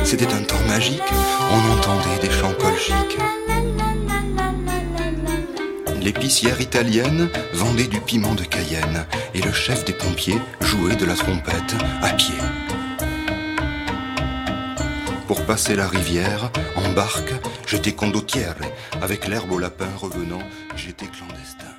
C'était un temps magique, on entendait des chants colchiques. L'épicière italienne vendait du piment de Cayenne et le chef des pompiers jouait de la trompette à pied. Pour passer la rivière, en barque, j'étais condottiere. Avec l'herbe au lapin revenant, j'étais clandestin.